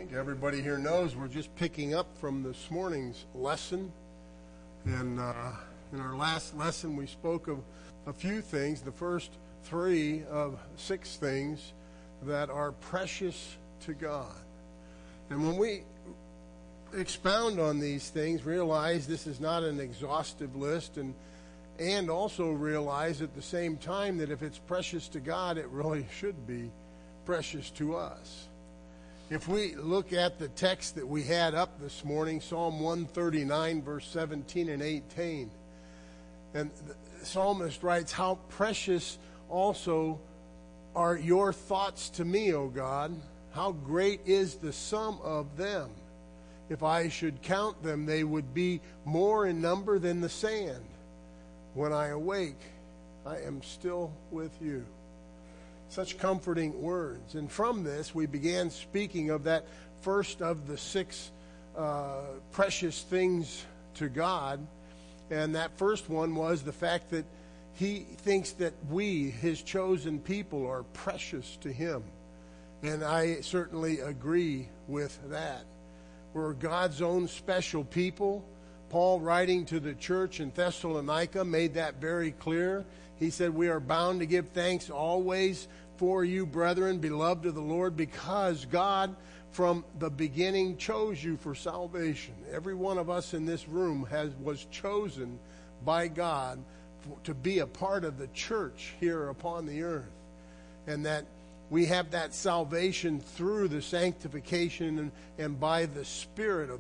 think everybody here knows we're just picking up from this morning's lesson. And in our last lesson, we spoke of a few things, the first 3 of 6 things that are precious to God. And when we expound on these things, realize this is not an exhaustive list, and also realize at the same time that if it's precious to God, it really should be precious to us. If we look at the text that we had up this morning, Psalm 139, verse 17 and 18, and the psalmist writes, "How precious also are your thoughts to me, O God. How great is the sum of them. If I should count them, they would be more in number than the sand. When I awake, I am still with you." Such comforting words. And from this, we began speaking of that first of the 6 precious things to God. And that first one was the fact that he thinks that we, his chosen people, are precious to him. And I certainly agree with that. We're God's own special people. Paul, writing to the church in Thessalonica, made that very clear. He said, "We are bound to give thanks always for you, brethren, beloved of the Lord, because God from the beginning chose you for salvation." Every one of us in this room was chosen by God to be a part of the church here upon the earth. And that we have that salvation through the sanctification and by the Spirit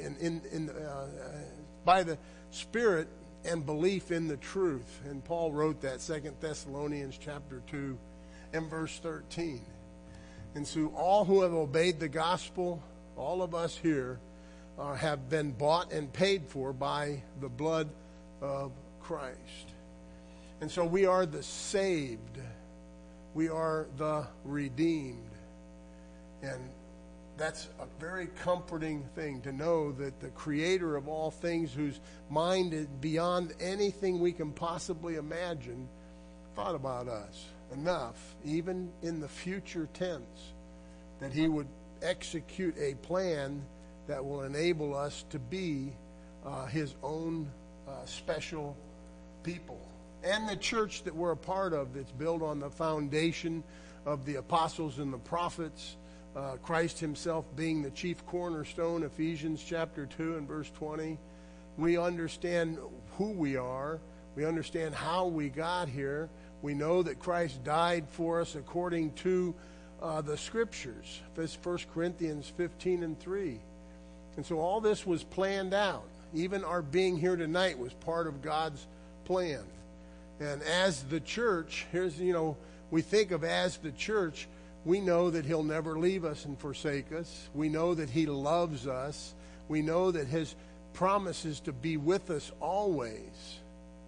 by the Spirit and belief in the truth. And Paul wrote that, 2 Thessalonians chapter 2 and verse 13. And so all who have obeyed the gospel, all of us here, have been bought and paid for by the blood of Christ. And so we are the saved. We are the redeemed. And that's a very comforting thing to know that the Creator of all things, whose mind is beyond anything we can possibly imagine, thought about us enough, even in the future tense, that he would execute a plan that will enable us to be his own special people. And the church that we're a part of, that's built on the foundation of the apostles and the prophets, Christ himself being the chief cornerstone, Ephesians chapter 2 and verse 20. We understand who we are. We understand how we got here. We know that Christ died for us according to the Scriptures, 1 Corinthians 15 and 3. And so all this was planned out. Even our being here tonight was part of God's plan. And as the church, we think of as the church, we know that he'll never leave us and forsake us. We know that he loves us. We know that his promise is to be with us always.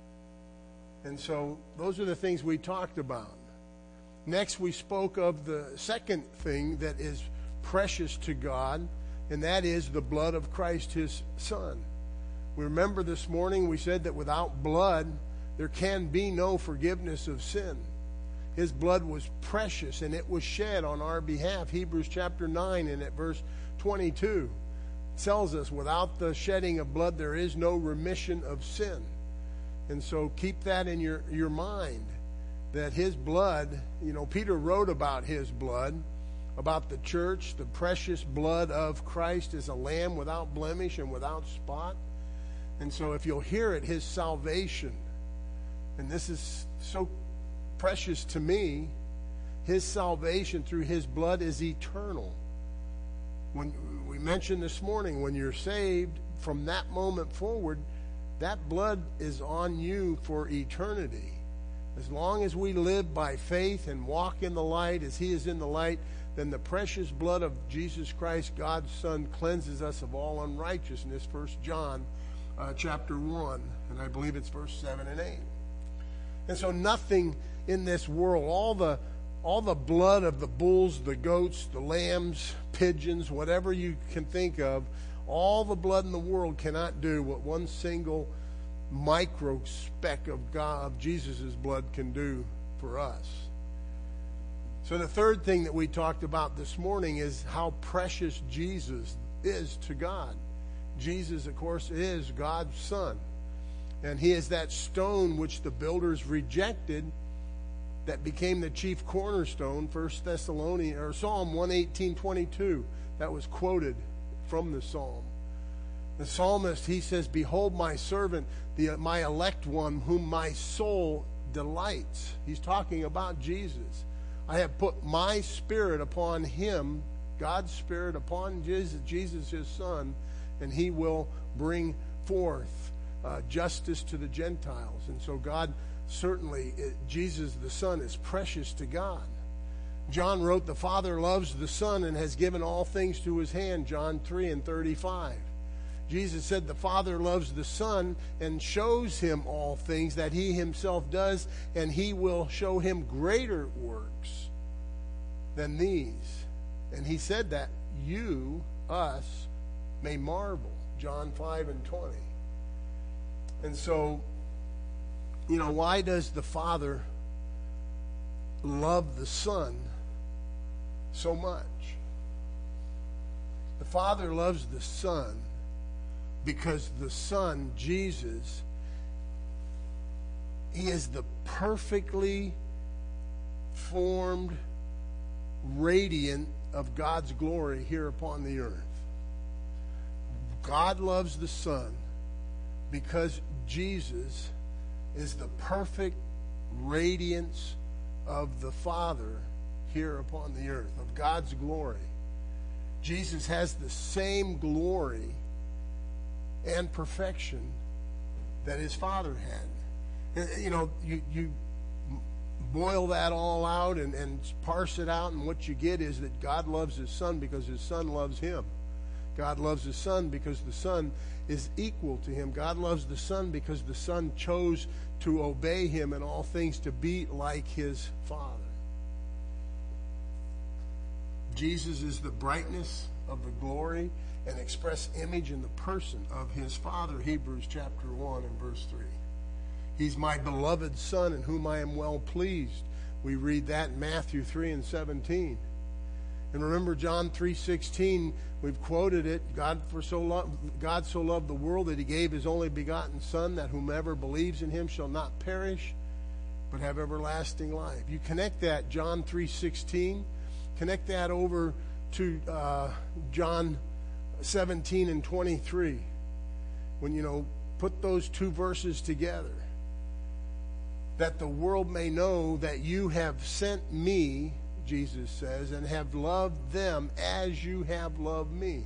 And so those are the things we talked about. Next, we spoke of the second thing that is precious to God, and that is the blood of Christ, his Son. We remember this morning we said that without blood, there can be no forgiveness of sin. His blood was precious, and it was shed on our behalf. Hebrews chapter 9 and at verse 22 tells us, without the shedding of blood, there is no remission of sin. And so keep that in your mind, that his blood, Peter wrote about his blood, about the church. The precious blood of Christ is a lamb without blemish and without spot. And so if you'll hear it, his salvation, and this is so precious to me, his salvation through his blood is eternal. When we mentioned this morning, when you're saved, from that moment forward, that blood is on you for eternity. As long as we live by faith and walk in the light as he is in the light, then the precious blood of Jesus Christ, God's Son, cleanses us of all unrighteousness, 1 John chapter 1, and I believe it's verse 7 and 8. And so nothing in this world, all the blood of the bulls, the goats, the lambs, pigeons, whatever you can think of, all the blood in the world cannot do what one single micro speck of Jesus' blood can do for us. So the third thing that we talked about this morning is how precious Jesus is to God. Jesus, of course, is God's Son. And he is that stone which the builders rejected that became the chief cornerstone. Psalm 118:22. That was quoted from the Psalm. The psalmist, he says, "Behold my servant, my elect one, whom my soul delights." He's talking about Jesus. "I have put my spirit upon him," God's spirit upon Jesus, his Son, "and he will bring forth justice to the Gentiles." And so God certainly, Jesus the Son is precious to God. John wrote, "The Father loves the Son and has given all things to his hand," John 3:35. Jesus said the Father loves the Son and shows him all things that he himself does, and he will show him greater works than these. And he said that us, may marvel, John 5:20. And so, why does the Father love the Son so much? The Father loves the Son because the Son, Jesus, he is the perfectly formed radiant of God's glory here upon the earth. God loves the Son because Jesus is the perfect radiance of the Father here upon the earth, of God's glory. Jesus has the same glory and perfection that his Father had. You boil that all out and parse it out, and what you get is that God loves his Son because his Son loves him. God loves the Son because the Son is equal to him. God loves the Son because the Son chose to obey him in all things, to be like his Father. Jesus is the brightness of the glory and express image in the person of his Father, Hebrews chapter 1 and verse 3. He's my beloved Son in whom I am well pleased. We read that in Matthew 3:17. And remember John 3:16, we've quoted it. God so loved the world that he gave his only begotten Son, that whomever believes in him shall not perish, but have everlasting life. You connect that, John 3:16, connect that over to John 17 and 23. When put those two verses together. That the world may know that you have sent me, Jesus says, and have loved them as you have loved me.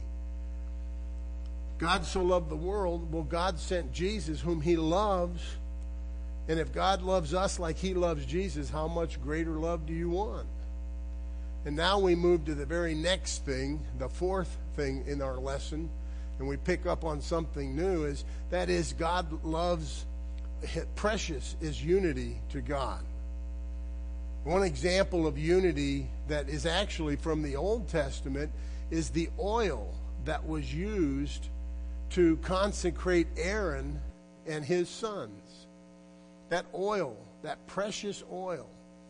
God so loved the world, well, God sent Jesus whom he loves. And if God loves us like he loves Jesus, how much greater love do you want? And now we move to the very next thing, the fourth thing in our lesson, and we pick up on something new, that is God loves, precious is unity to God. One example of unity that is actually from the Old Testament is the oil that was used to consecrate Aaron and his sons. That oil, that precious oil.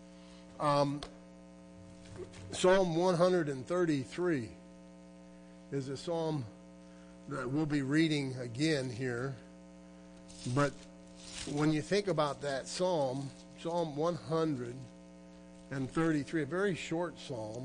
Psalm 133 is a psalm that we'll be reading again here. But when you think about that Psalm 133, a very short psalm.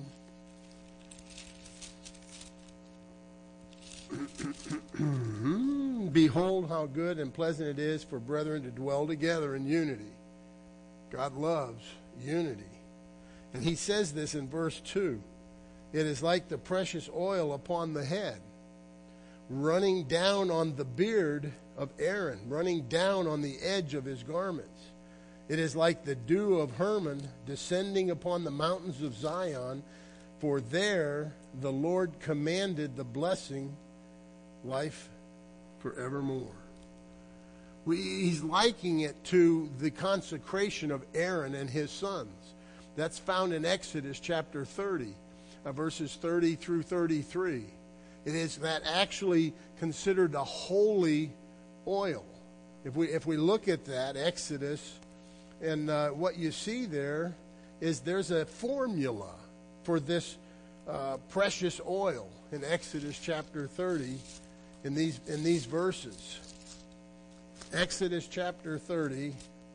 Behold how good and pleasant it is for brethren to dwell together in unity. God loves unity. And he says this in verse 2. It is like the precious oil upon the head, running down on the beard of Aaron, running down on the edge of his garments. It is like the dew of Hermon descending upon the mountains of Zion, for there the Lord commanded the blessing, life forevermore. He's likening it to the consecration of Aaron and his sons. That's found in Exodus chapter 30, verses 30 through 33. It is that actually considered a holy oil. If we look at that, Exodus, and what you see there is there's a formula for this precious oil in Exodus chapter 30 in these verses. Exodus chapter 30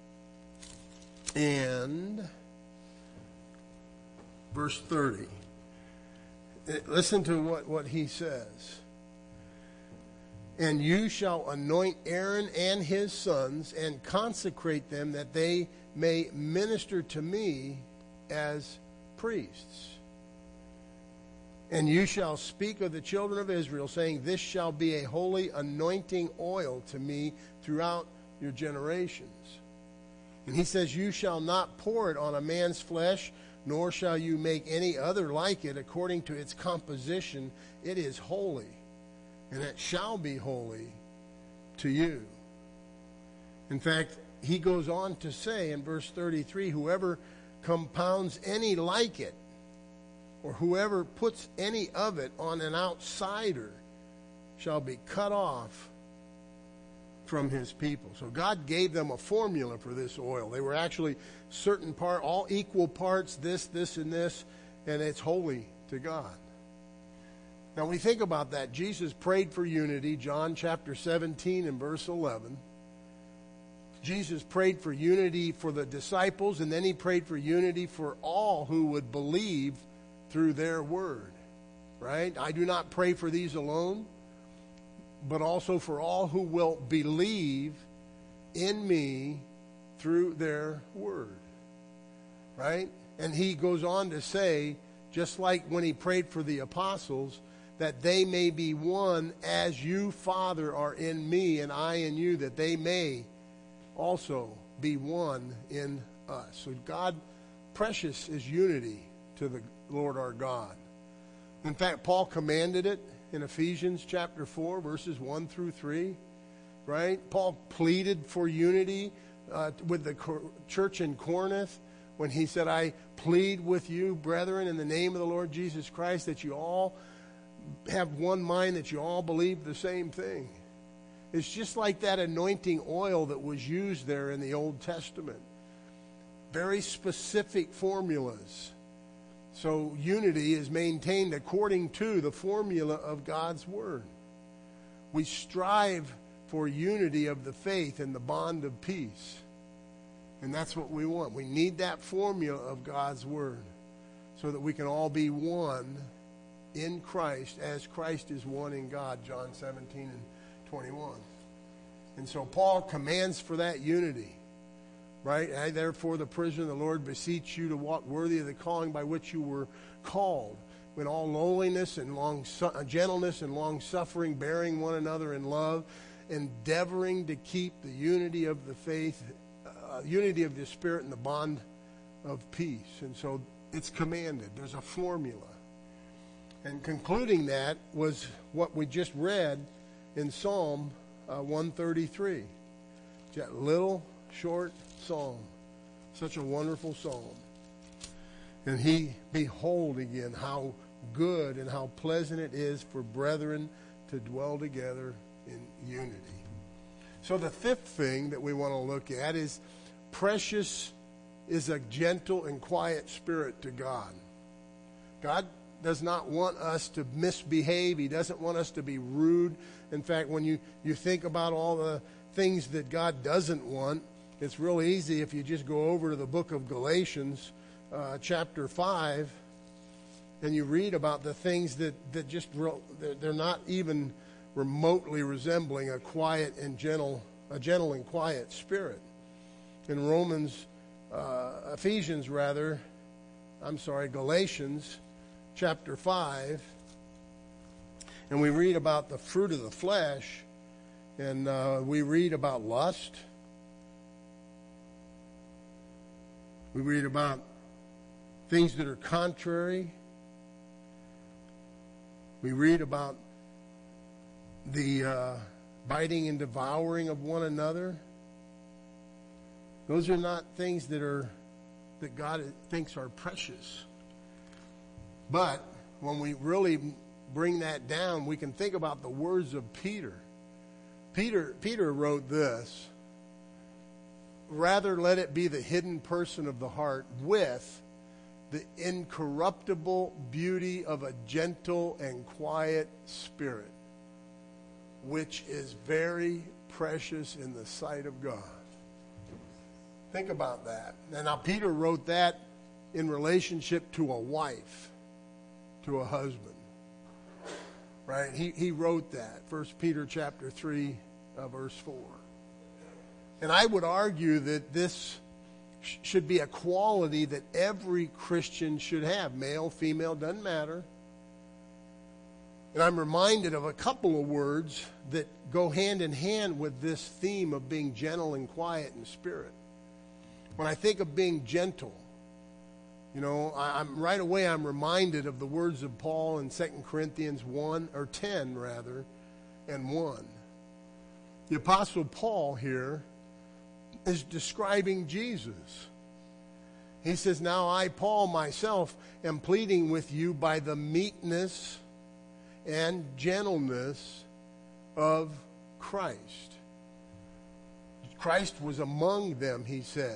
and verse 30. Listen to what he says. And you shall anoint Aaron and his sons and consecrate them that they may minister to me as priests. And you shall speak of the children of Israel, saying, this shall be a holy anointing oil to me throughout your generations. And he says, you shall not pour it on a man's flesh, nor shall you make any other like it according to its composition. It is holy, and it shall be holy to you. In fact, he goes on to say in verse 33, whoever compounds any like it, or whoever puts any of it on an outsider, shall be cut off from his people. So God gave them a formula for this oil. They were actually certain part, all equal parts, this, and this, and it's holy to God. Now, when we think about that, Jesus prayed for unity, John chapter 17 and verse 11. Jesus prayed for unity for the disciples, and then he prayed for unity for all who would believe through their word, right? I do not pray for these alone, but also for all who will believe in me through their word, right? And he goes on to say, just like when he prayed for the apostles, that they may be one as you, Father, are in me and I in you, that they may also be one in us. So God, precious is unity to the Lord our God. In fact, Paul commanded it in Ephesians chapter 4, verses 1 through 3, right? Paul pleaded for unity with the church in Corinth when he said, I plead with you, brethren, in the name of the Lord Jesus Christ, that you all have one mind, that you all believe the same thing. It's just like that anointing oil that was used there in the Old Testament. Very specific formulas. So unity is maintained according to the formula of God's Word. We strive for unity of the faith and the bond of peace. And that's what we want. We need that formula of God's Word so that we can all be one in Christ as Christ is one in God, John 17 and 21. And so Paul commands for that unity, right? I, therefore, the prisoner of the Lord, beseech you to walk worthy of the calling by which you were called, with all lowliness and gentleness and long-suffering, bearing one another in love, endeavoring to keep the unity of the faith, unity of the Spirit, and the bond of peace. And so it's commanded. There's a formula. And concluding that was what we just read in Psalm 133. That little short psalm. Such a wonderful psalm. And he, behold again how good and how pleasant it is for brethren to dwell together in unity. So the fifth thing that we want to look at is precious is a gentle and quiet spirit to God. God does not want us to misbehave. He doesn't want us to be rude. In fact, when you think about all the things that God doesn't want, it's real easy if you just go over to the book of Galatians, chapter 5, and you read about the things that just, they're not even remotely resembling a gentle and quiet spirit. In Galatians, chapter 5, and we read about the fruit of the flesh, and we read about lust. We read about things that are contrary. We read about the biting and devouring of one another. Those are not things that God thinks are precious. But when we really bring that down, we can think about the words of Peter. Peter wrote this: rather let it be the hidden person of the heart with the incorruptible beauty of a gentle and quiet spirit, which is very precious in the sight of God. Think about that. And now Peter wrote that in relationship to a wife, to a husband. Right? He wrote that. 1 Peter chapter 3, verse 4. And I would argue that this should be a quality that every Christian should have. Male, female, doesn't matter. And I'm reminded of a couple of words that go hand in hand with this theme of being gentle and quiet in spirit. When I think of being gentle, I'm right away I'm reminded of the words of Paul in 2 Corinthians 10 and 1. The Apostle Paul here is describing Jesus. He says, "Now I, Paul, myself, am pleading with you by the meekness and gentleness of Christ." Christ was among them, he said,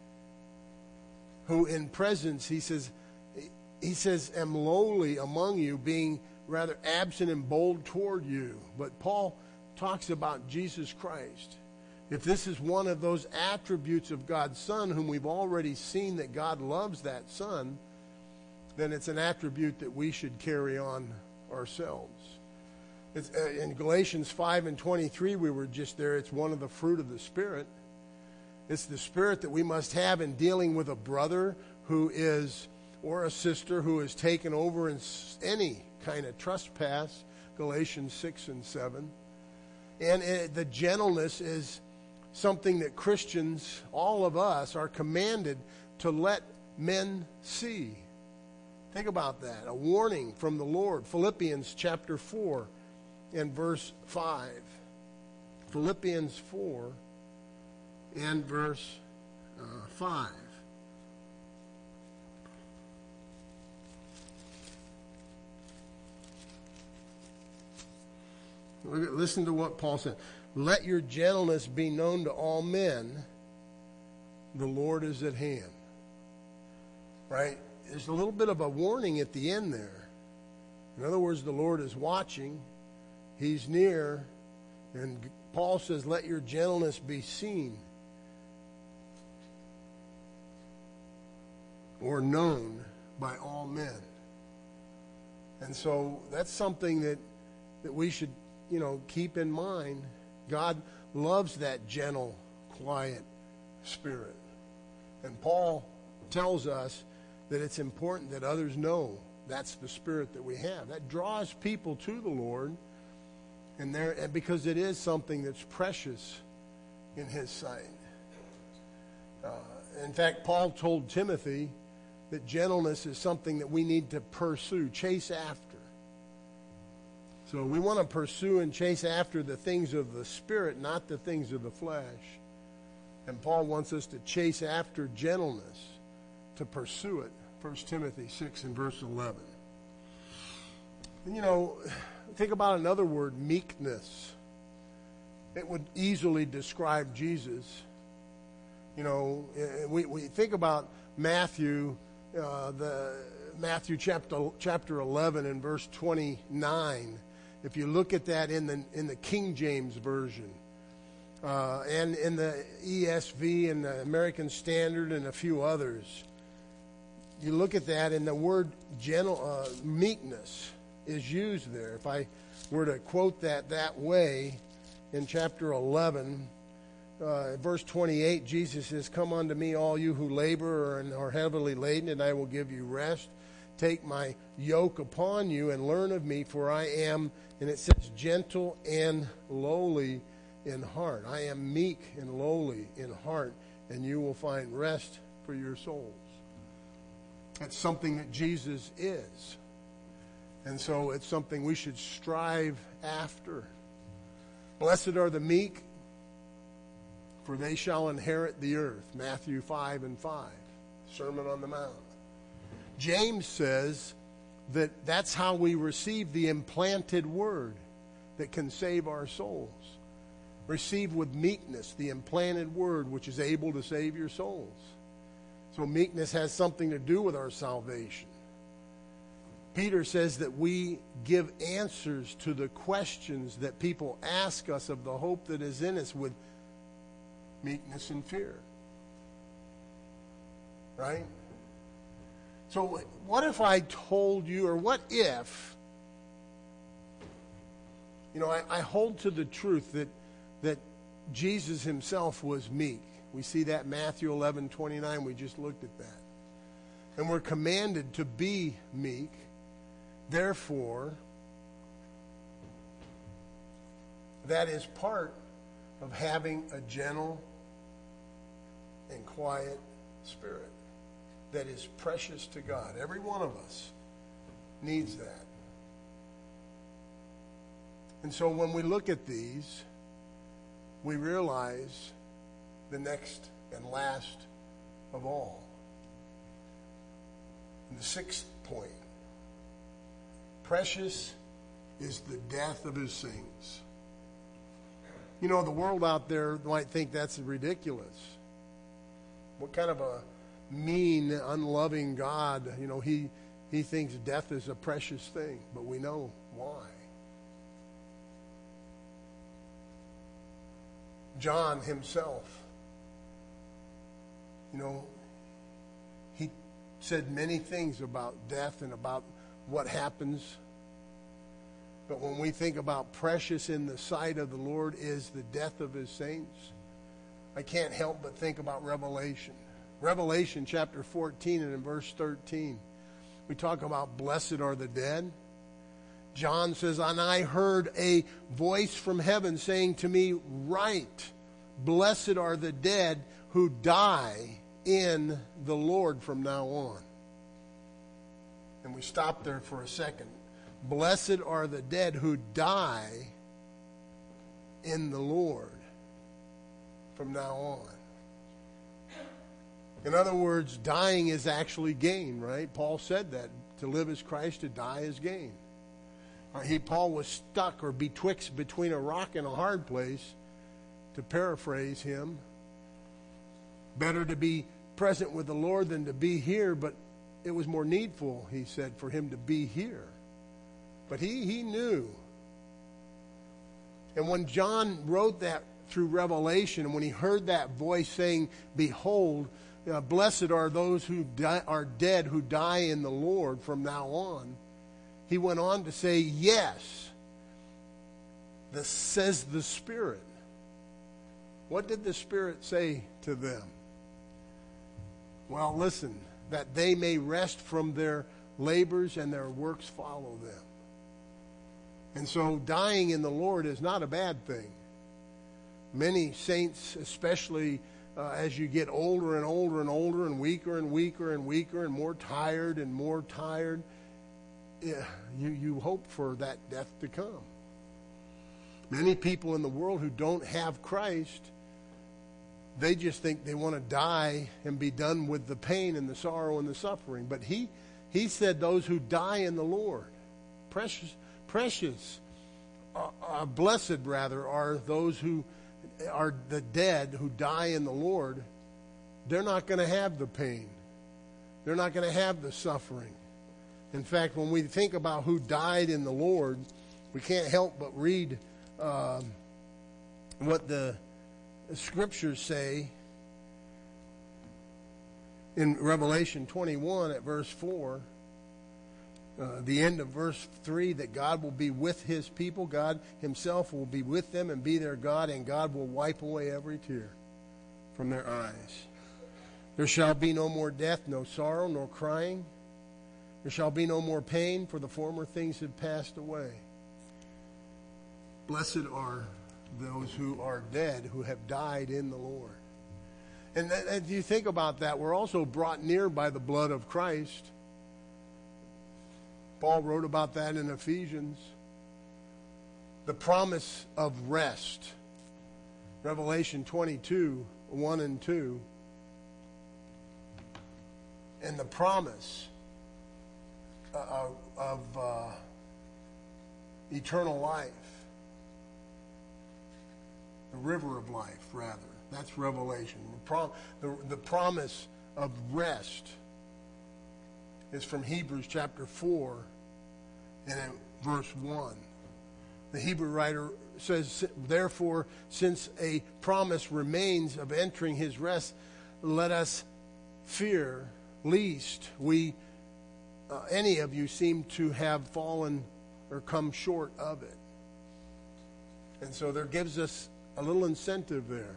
who in presence, he says, am lowly among you, being rather absent and bold toward you. But Paul talks about Jesus Christ. If this is one of those attributes of God's Son, whom we've already seen that God loves that Son, then it's an attribute that we should carry on ourselves. It's, in Galatians 5 and 23, we were just there. It's one of the fruit of the Spirit. It's the spirit that we must have in dealing with a brother who is, or a sister who is taken over in any kind of trespass, Galatians 6 and 7. And the gentleness is something that Christians, all of us, are commanded to let men see. Think about that. A warning from the Lord. Philippians chapter 4 and verse 5. Philippians 4 and verse 5. Listen to what Paul said. "Let your gentleness be known to all men. The Lord is at hand." Right? There's a little bit of a warning at the end there. In other words, the Lord is watching. He's near. And Paul says, let your gentleness be seen or known by all men. And so that's something that we should, keep in mind. God loves that gentle, quiet spirit. And Paul tells us that it's important that others know that's the spirit that we have. That draws people to the Lord, and because it is something that's precious in his sight. In fact, Paul told Timothy that gentleness is something that we need to pursue, chase after. So we want to pursue and chase after the things of the Spirit, not the things of the flesh. And Paul wants us to chase after gentleness, to pursue it. 1 Timothy 6 and verse 11. And, think about another word, meekness. It would easily describe Jesus. We think about Matthew, Matthew chapter 11 and verse 29. If you look at that in the King James Version, and in the ESV and the American Standard and a few others, you look at that and the word meekness is used there. If I were to quote that way, in chapter 11, verse 28, Jesus says, "Come unto me, all you who labor and are heavily laden, and I will give you rest. Take my yoke upon you and learn of me, for I am," and it says, "gentle and lowly in heart." I am meek and lowly in heart, and you will find rest for your souls. That's something that Jesus is. And so it's something we should strive after. "Blessed are the meek, for they shall inherit the earth." Matthew 5 and 5, Sermon on the Mount. James says that that's how we receive the implanted word that can save our souls. Receive with meekness the implanted word which is able to save your souls. So meekness has something to do with our salvation. Peter says that we give answers to the questions that people ask us of the hope that is in us with meekness and fear. Right? So what if I told you, or what if, I hold to the truth that Jesus himself was meek. We see that in Matthew 11:29. We just looked at that. And we're commanded to be meek. Therefore, that is part of having a gentle and quiet spirit that is precious to God. Every one of us needs that. And so when we look at these, we realize the next and last of all. And the sixth point. Precious is the death of his saints. The world out there might think that's ridiculous. What kind of a mean, unloving God, he thinks death is a precious thing, but we know why. John himself, he said many things about death and about what happens. But when we think about precious in the sight of the Lord is the death of his saints, I can't help but think about Revelation. Revelation chapter 14 and in verse 13, we talk about blessed are the dead. John says, and I heard a voice from heaven saying to me, write, blessed are the dead who die in the Lord from now on. And we stop there for a second. Blessed are the dead who die in the Lord from now on. In other words, dying is actually gain, right? Paul said that. To live is Christ, to die is gain. Paul was stuck or betwixt between a rock and a hard place, to paraphrase him. Better to be present with the Lord than to be here, but it was more needful, he said, for him to be here. But he knew. And when John wrote that through Revelation, and when he heard that voice saying, behold, blessed are those who are dead who die in the Lord from now on, he went on to say, yes, this says the Spirit. What did the Spirit say to them? Well, listen, that they may rest from their labors and their works follow them. And so dying in the Lord is not a bad thing. Many saints, especially as you get older and older and older and weaker and weaker and weaker and more tired, you hope for that death to come. Many people in the world who don't have Christ, they just think they want to die and be done with the pain and the sorrow and the suffering. But he said those who die in the Lord, blessed rather are those who are the dead who die in the Lord. They're not going to have the pain. They're not going to have the suffering. In fact, when we think about who died in the Lord, we can't help but read what the Scriptures say in Revelation 21 at verse 4. The end of verse 3, that God will be with his people. God himself will be with them and be their God, and God will wipe away every tear from their eyes. There shall be no more death, no sorrow, nor crying. There shall be no more pain, for the former things have passed away. Blessed are those who are dead, who have died in the Lord. And if you think about that, we're also brought near by the blood of Christ. Paul wrote about that in Ephesians. The promise of rest. Revelation 22, 1 and 2. And the promise of eternal life. The river of life, rather. That's Revelation. The promise of rest is from Hebrews chapter 4 and in verse 1. The Hebrew writer says, therefore, since a promise remains of entering his rest, let us fear lest any of you seem to have fallen or come short of it. And so there gives us a little incentive there.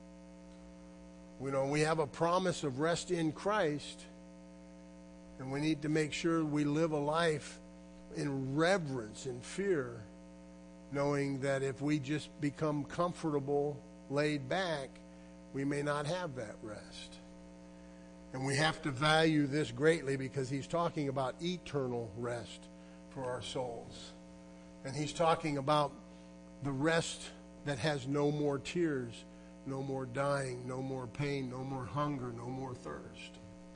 We have a promise of rest in Christ, and we need to make sure we live a life in reverence and fear, knowing that if we just become comfortable, laid back, we may not have that rest. And we have to value this greatly because he's talking about eternal rest for our souls. And he's talking about the rest that has no more tears, no more dying, no more pain, no more hunger, no more thirst.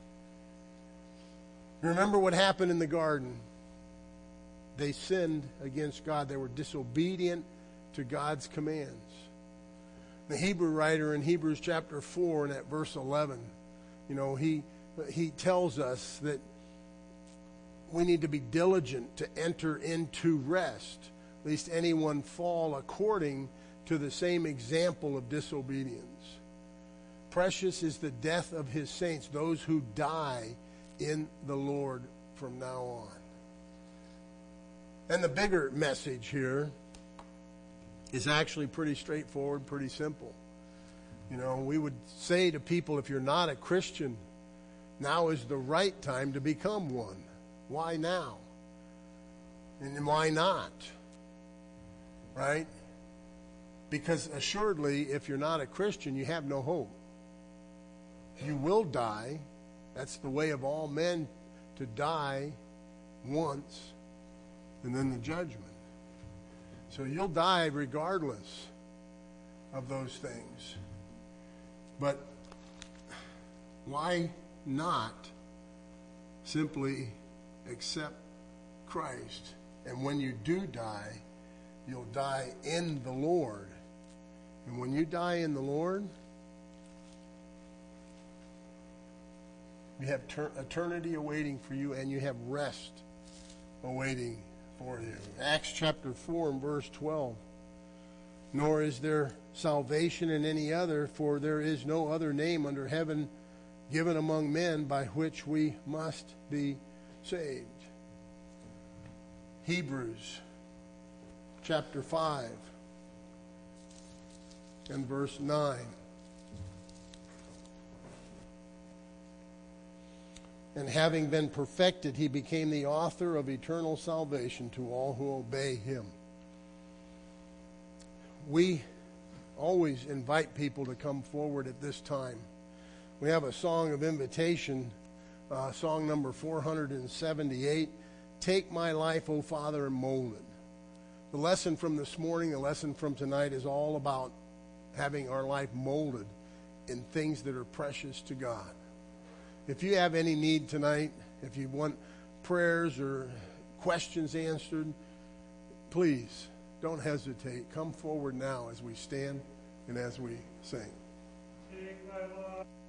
Remember what happened in the garden. They sinned against God. They were disobedient to God's commands. The Hebrew writer in Hebrews chapter 4 and at verse 11, he tells us that we need to be diligent to enter into rest, lest anyone fall according to the same example of disobedience. Precious is the death of his saints, those who die in the Lord from now on. And the bigger message here is actually pretty straightforward, pretty simple. We would say to people, if you're not a Christian, now is the right time to become one. Why now? And why not? Right? Because assuredly, if you're not a Christian, you have no hope. You will die. That's the way of all men, to die once and then the judgment. So you'll die regardless of those things. But why not simply accept Christ? And when you do die, you'll die in the Lord. And when you die in the Lord, you have eternity awaiting for you, and you have rest awaiting for you. Acts chapter 4 and verse 12. Nor is there salvation in any other, for there is no other name under heaven given among men by which we must be saved. Hebrews chapter 5 and verse 9. And having been perfected, he became the author of eternal salvation to all who obey him. We always invite people to come forward at this time. We have a song of invitation, song number 478, Take My Life, O Father, and Mold It. The lesson from this morning, the lesson from tonight is all about having our life molded in things that are precious to God. If you have any need tonight, if you want prayers or questions answered, please don't hesitate. Come forward now as we stand and as we sing. Take my life.